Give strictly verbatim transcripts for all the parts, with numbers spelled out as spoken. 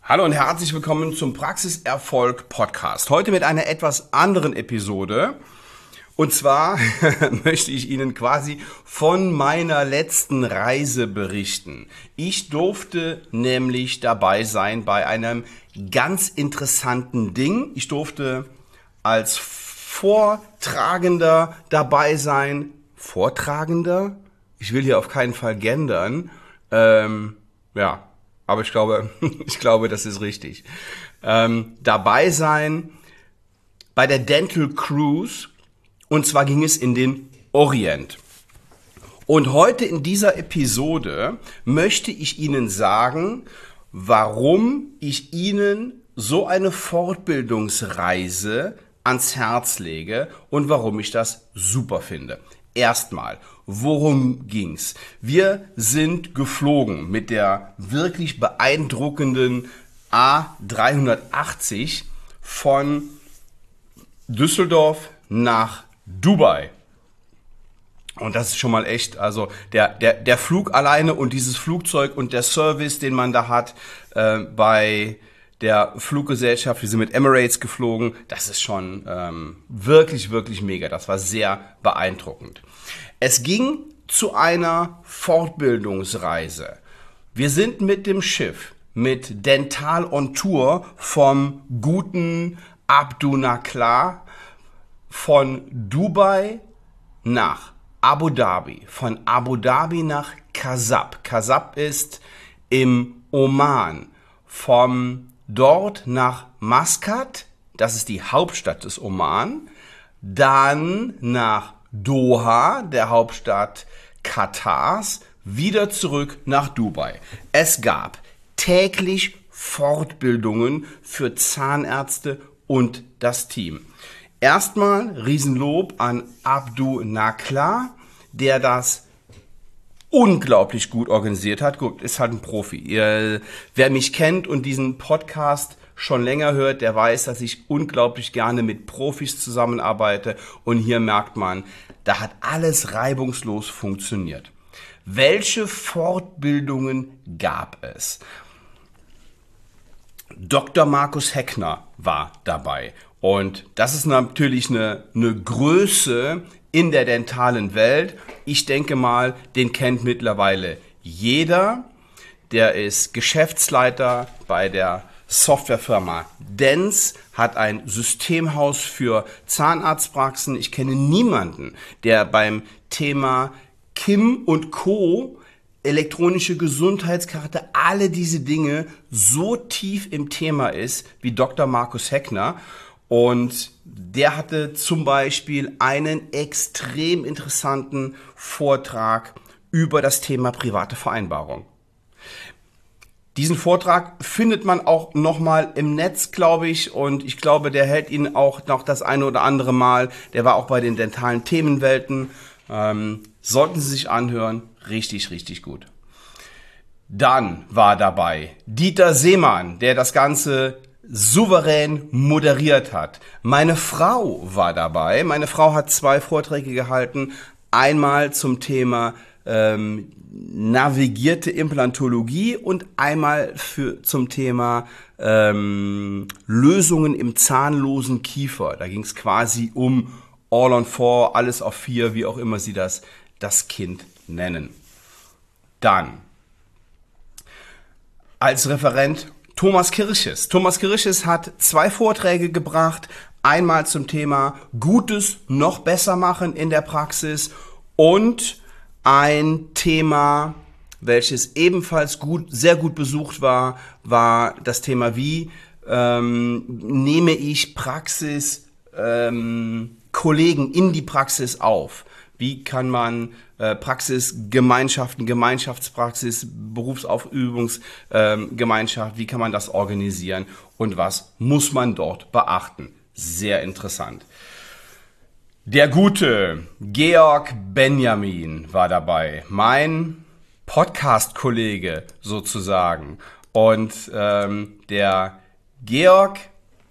Hallo und herzlich willkommen zum Praxiserfolg Podcast. Heute mit einer etwas anderen Episode. Und zwar möchte ich Ihnen quasi von meiner letzten Reise berichten. Ich durfte nämlich dabei sein bei einem ganz interessanten Ding. Ich durfte als Vortragender dabei sein. Vortragender? Ich will hier auf keinen Fall gendern. Ähm, ja. Aber ich glaube, ich glaube, das ist richtig. Ähm, dabei sein bei der Dental Cruise, und zwar ging es in den Orient. Und heute in dieser Episode möchte ich Ihnen sagen, warum ich Ihnen so eine Fortbildungsreise ans Herz lege und warum ich das super finde. Erstmal, worum ging's? Wir sind geflogen mit der wirklich beeindruckenden A dreihundertachtzig von Düsseldorf nach Dubai. Und das ist schon mal echt, also der, der, der Flug alleine und dieses Flugzeug und der Service, den man da hat äh, bei der Fluggesellschaft, wir sind mit Emirates geflogen, das ist schon ähm, wirklich, wirklich mega. Das war sehr beeindruckend. Es ging zu einer Fortbildungsreise. Wir sind mit dem Schiff, mit Dental on Tour vom guten Abdu Nakla von Dubai nach Abu Dhabi, von Abu Dhabi nach Kasab. Kasab ist im Oman, vom dort nach Maskat, das ist die Hauptstadt des Oman, dann nach Doha, der Hauptstadt Katars, wieder zurück nach Dubai. Es gab täglich Fortbildungen für Zahnärzte und das Team. Erstmal Riesenlob an Abdu Nakla, der das unglaublich gut organisiert hat. Gut, ist halt ein Profi. Ihr, wer mich kennt und diesen Podcast schon länger hört, der weiß, dass ich unglaublich gerne mit Profis zusammenarbeite. Und hier merkt man, da hat alles reibungslos funktioniert. Welche Fortbildungen gab es? Doktor Markus Heckner war dabei. Und das ist natürlich eine, eine Größe in der dentalen Welt. Ich denke mal, den kennt mittlerweile jeder. Der ist Geschäftsleiter bei der Softwarefirma Dens, hat ein Systemhaus für Zahnarztpraxen. Ich kenne niemanden, der beim Thema Kim und Co., elektronische Gesundheitskarte, alle diese Dinge so tief im Thema ist wie Doktor Markus Heckner. Und der hatte zum Beispiel einen extrem interessanten Vortrag über das Thema private Vereinbarung. Diesen Vortrag findet man auch nochmal im Netz, glaube ich, und ich glaube, der hält Ihnen auch noch das eine oder andere Mal. Der war auch bei den dentalen Themenwelten. Ähm, sollten Sie sich anhören, richtig, richtig gut. Dann war dabei Dieter Seemann, der das Ganze souverän moderiert hat. Meine Frau war dabei. Meine Frau hat zwei Vorträge gehalten. Einmal zum Thema ähm, navigierte Implantologie und einmal für, zum Thema ähm, Lösungen im zahnlosen Kiefer. Da ging es quasi um All on Four, alles auf vier, wie auch immer Sie das, das Kind nennen. Dann als Referent Thomas Kirches. Thomas Kirches hat zwei Vorträge gebracht. Einmal zum Thema Gutes noch besser machen in der Praxis und ein Thema, welches ebenfalls gut, sehr gut besucht war, war das Thema, wie ähm, nehme ich Praxis, ähm, Kollegen in die Praxis auf. Wie kann man äh, Praxisgemeinschaften, Gemeinschaftspraxis, Berufsaufübungsgemeinschaft, ähm, wie kann man das organisieren und was muss man dort beachten? Sehr interessant. Der gute Georg Benjamin war dabei, mein Podcast-Kollege sozusagen. Und ähm, der Georg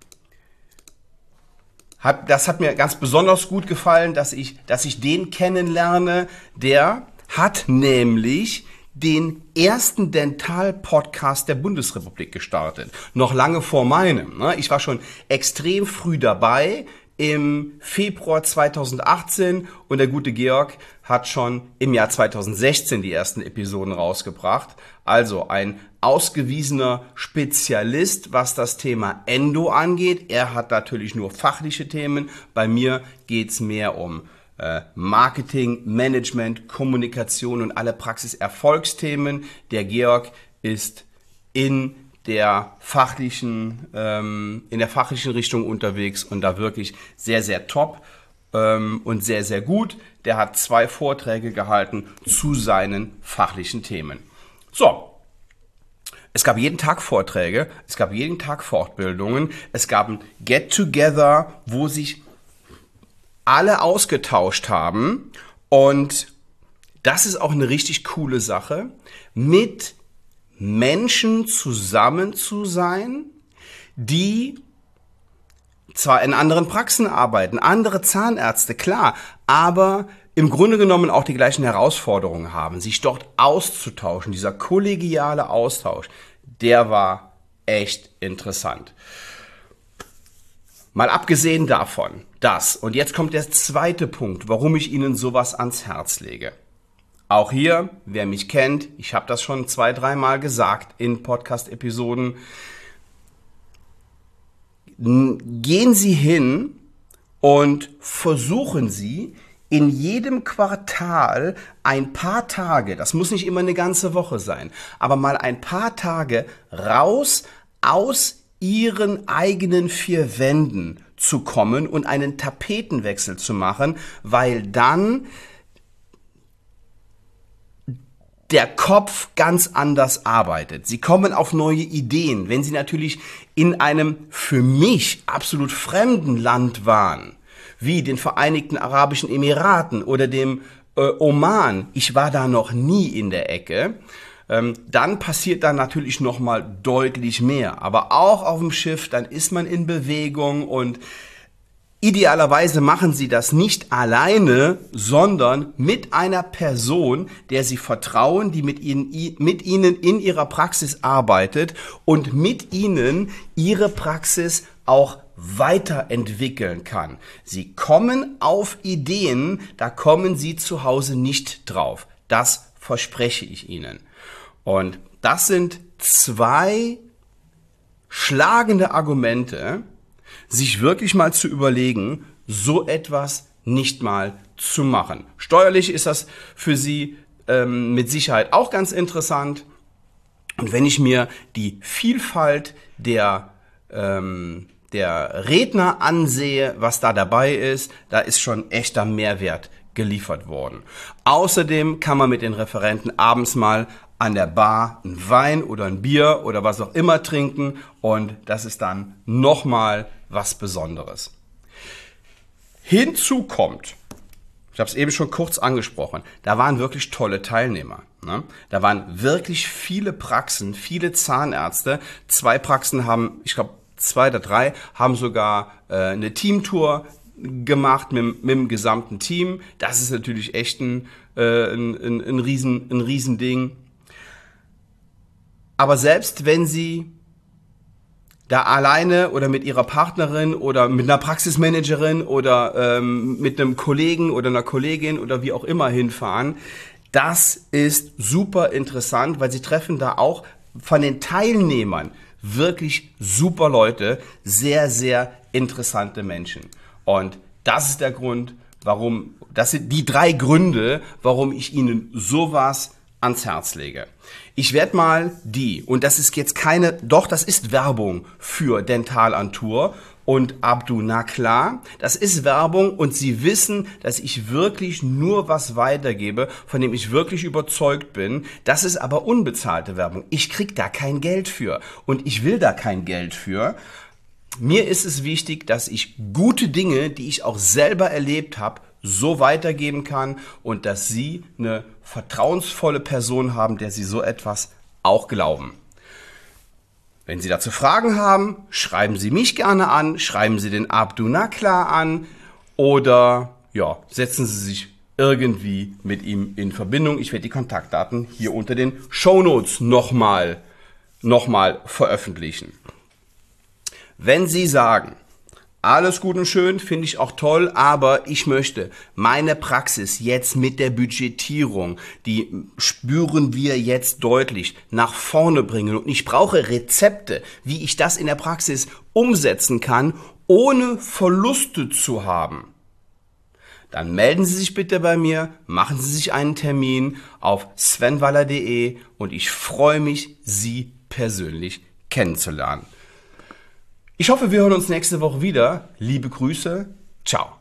Hat, das hat mir ganz besonders gut gefallen, dass ich, dass ich den kennenlerne. Der hat nämlich den ersten Dental-Podcast der Bundesrepublik gestartet. Noch lange vor meinem. Ne? Ich war schon extrem früh dabei im Februar zweitausendachtzehn und der gute Georg hat schon im Jahr zweitausendsechzehn die ersten Episoden rausgebracht. Also ein ausgewiesener Spezialist, was das Thema Endo angeht. Er hat natürlich nur fachliche Themen. Bei mir geht's mehr um äh, Marketing, Management, Kommunikation und alle Praxiserfolgsthemen. Der Georg ist in der fachlichen, ähm, in der fachlichen Richtung unterwegs und da wirklich sehr, sehr top ähm, und sehr, sehr gut. Der hat zwei Vorträge gehalten zu seinen fachlichen Themen. So, es gab jeden Tag Vorträge, es gab jeden Tag Fortbildungen, es gab ein Get-Together, wo sich alle ausgetauscht haben und das ist auch eine richtig coole Sache, mit Menschen zusammen zu sein, die zwar in anderen Praxen arbeiten, andere Zahnärzte, klar, aber im Grunde genommen auch die gleichen Herausforderungen haben, sich dort auszutauschen. Dieser kollegiale Austausch, der war echt interessant. Mal abgesehen davon, dass, und jetzt kommt der zweite Punkt, warum ich Ihnen sowas ans Herz lege. Auch hier, wer mich kennt, ich habe das schon zwei, dreimal gesagt in Podcast-Episoden, gehen Sie hin und versuchen Sie in jedem Quartal ein paar Tage, das muss nicht immer eine ganze Woche sein, aber mal ein paar Tage raus aus Ihren eigenen vier Wänden zu kommen und einen Tapetenwechsel zu machen, weil dann der Kopf ganz anders arbeitet. Sie kommen auf neue Ideen. Wenn Sie natürlich in einem für mich absolut fremden Land waren, wie den Vereinigten Arabischen Emiraten oder dem äh, Oman, ich war da noch nie in der Ecke, ähm, dann passiert da natürlich noch mal deutlich mehr. Aber auch auf dem Schiff, dann ist man in Bewegung und idealerweise machen Sie das nicht alleine, sondern mit einer Person, der Sie vertrauen, die mit Ihnen, mit Ihnen in Ihrer Praxis arbeitet und mit Ihnen Ihre Praxis auch weiterentwickeln kann. Sie kommen auf Ideen, da kommen Sie zu Hause nicht drauf. Das verspreche ich Ihnen. Und das sind zwei schlagende Argumente, sich wirklich mal zu überlegen, so etwas nicht mal zu machen. Steuerlich ist das für Sie ähm, mit Sicherheit auch ganz interessant. Und wenn ich mir die Vielfalt der, ähm, der Redner ansehe, was da dabei ist, da ist schon echter Mehrwert geliefert worden. Außerdem kann man mit den Referenten abends mal an der Bar einen Wein oder ein Bier oder was auch immer trinken und das ist dann nochmal was Besonderes. Hinzu kommt, ich habe es eben schon kurz angesprochen, da waren wirklich tolle Teilnehmer. Ne? Da waren wirklich viele Praxen, viele Zahnärzte. Zwei Praxen haben, ich glaube zwei oder drei, haben sogar äh, eine Teamtour gemacht mit, mit dem gesamten Team. Das ist natürlich echt ein, äh, ein, ein, ein, Riesen, ein Riesending. Aber selbst wenn Sie da alleine oder mit Ihrer Partnerin oder mit einer Praxismanagerin oder ähm, mit einem Kollegen oder einer Kollegin oder wie auch immer hinfahren, das ist super interessant, weil Sie treffen da auch von den Teilnehmern wirklich super Leute, sehr, sehr interessante Menschen. Und das ist der Grund, warum, das sind die drei Gründe, warum ich Ihnen sowas ans Herz lege. Ich werde mal die, und das ist jetzt keine, doch, das ist Werbung für Dentalantur und Abdu, na klar, das ist Werbung und Sie wissen, dass ich wirklich nur was weitergebe, von dem ich wirklich überzeugt bin. Das ist aber unbezahlte Werbung. Ich krieg da kein Geld für und ich will da kein Geld für. Mir ist es wichtig, dass ich gute Dinge, die ich auch selber erlebt habe, so weitergeben kann und dass Sie eine vertrauensvolle Person haben, der Sie so etwas auch glauben. Wenn Sie dazu Fragen haben, schreiben Sie mich gerne an, schreiben Sie den Abdu Nakla an oder ja, setzen Sie sich irgendwie mit ihm in Verbindung. Ich werde die Kontaktdaten hier unter den Shownotes nochmal, nochmal veröffentlichen. Wenn Sie sagen, alles gut und schön, finde ich auch toll, aber ich möchte meine Praxis jetzt mit der Budgetierung, die spüren wir jetzt deutlich, nach vorne bringen und ich brauche Rezepte, wie ich das in der Praxis umsetzen kann, ohne Verluste zu haben. Dann melden Sie sich bitte bei mir, machen Sie sich einen Termin auf sven waller punkt de und ich freue mich, Sie persönlich kennenzulernen. Ich hoffe, wir hören uns nächste Woche wieder. Liebe Grüße. Ciao.